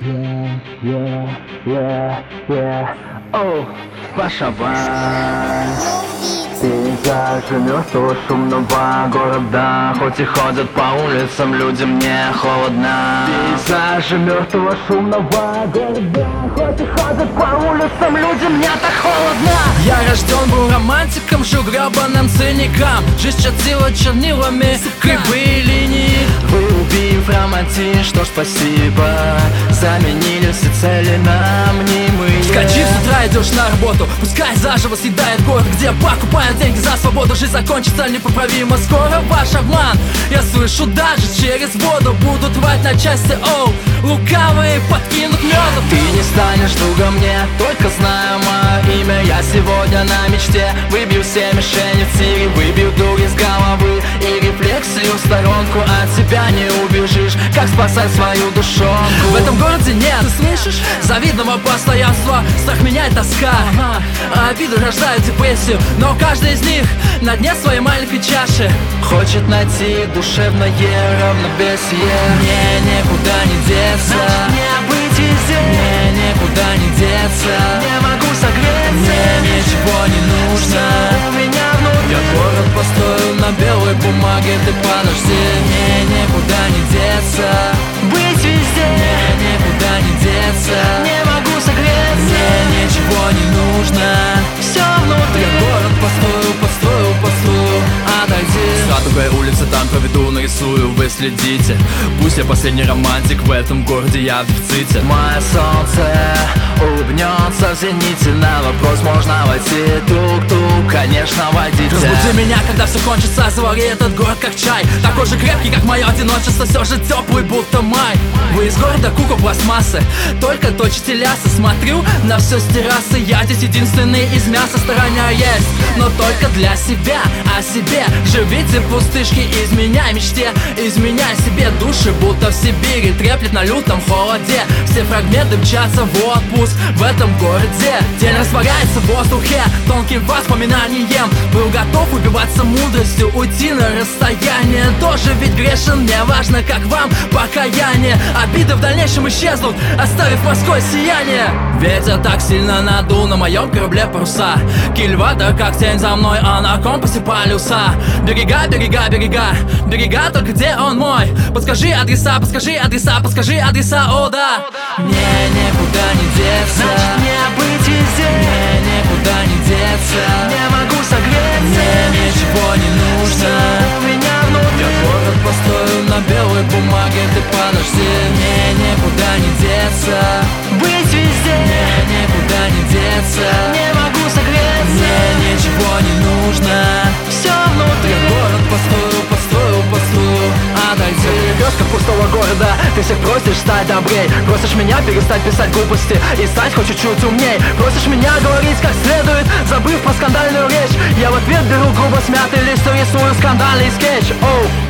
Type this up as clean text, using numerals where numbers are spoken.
Пошабань. Пейзажи мертвого шумного города, хоть и ходят по улицам, людям не холодно. Пейзажи мертвого шумного города, хоть и ходят по улицам, людям не так холодно. Я рожден был романтиком, жил гребаным циником. Жизнь чертила чернилами кривые линии. Вы, убив романтизм, что ж спасибо, заменили все цели на мнимые. Скачи с утра, идешь на работу, пускай заживо съедает город, где покупают деньги за свободу. Жизнь закончится непоправимо скоро, ваш обман я слышу даже через воду. Будут рвать на части, оу, лукавые подкинут меду. Ты не станешь другом мне, только знаю мое имя. Я сегодня на мечте выбью все мишени в тире, выбью дур из головы и рефлексию в сторонку. От тебя не убежишь, как спасать свою душонку. В этом городе нет, ты слышишь, завидного постоянства. Страх меняет тоска, обиды рождают депрессию. Но каждый из них на дне своей маленькой чаши хочет найти душевное равновесие. Мне никуда не деться, мне быть везде, мне никуда не деться. Не могу согреться, мне ничего не нужно. У меня внутри я город построю на белой бумаге, ты подожди. Мне никуда не деться, быть везде, мне никуда не деться. Не могу согреться, мне ничего не нужно. Все внутри я город построю, отойди. С радугой улицы там проведу, нарисую, вы следите. Пусть я последний романтик, в этом городе я в дефиците. Мое солнце улыбнется в зените. На вопрос, можно войти, тук-тук, конечно, войдите. Разбуди меня, когда все кончится, завари этот город как чай. Такой же крепкий, как мое одиночество, все же теплый, будто май. Вы из города кукол пластмассы, только точите лясы. Смотрю на все с террасы, я здесь единственный из мяса. Старания есть, но только для себя, о себе. Живите в пустышке, изменяй мечте, изменяй себе души, будто в Сибири треплет на лютом холоде. Все фрагменты мчатся в отпуск в этом городе. День растворяется в воздухе тонким воспоминанием. Был готов убиваться мудростью, уйти на расстояние. Тоже ведь грешен, мне важно, как вам покаяние. Обиды в дальнейшем исчезнут, оставив морское сияние. Ветер так сильно надул на моем корабле паруса. Кильватор как тень за мной, а на компасе полюса. Берега, берега, берега, берега, только где он мой? Подскажи адреса, подскажи адреса, подскажи адреса, о да. Мне никуда не деться, мне быть везде, мне никуда не деться. Не могу согреться, мне ничего не нужно. У меня внутри я город построю на белой бумаге, ты подожди. Мне никуда не деться, быть везде, мне никуда не деться. Не могу согреться, мне ничего не нужно. Все внутри я город построю, отойди. Перекрестка пустого города, ты всех просишь стать добрей. Просишь меня перестать писать глупости и стать хоть чуть-чуть умней. Просишь меня говорить как следует, забыв про скандальную речь. Я в ответ беру грубо смятый лист и рисую скандальный скетч. Оу.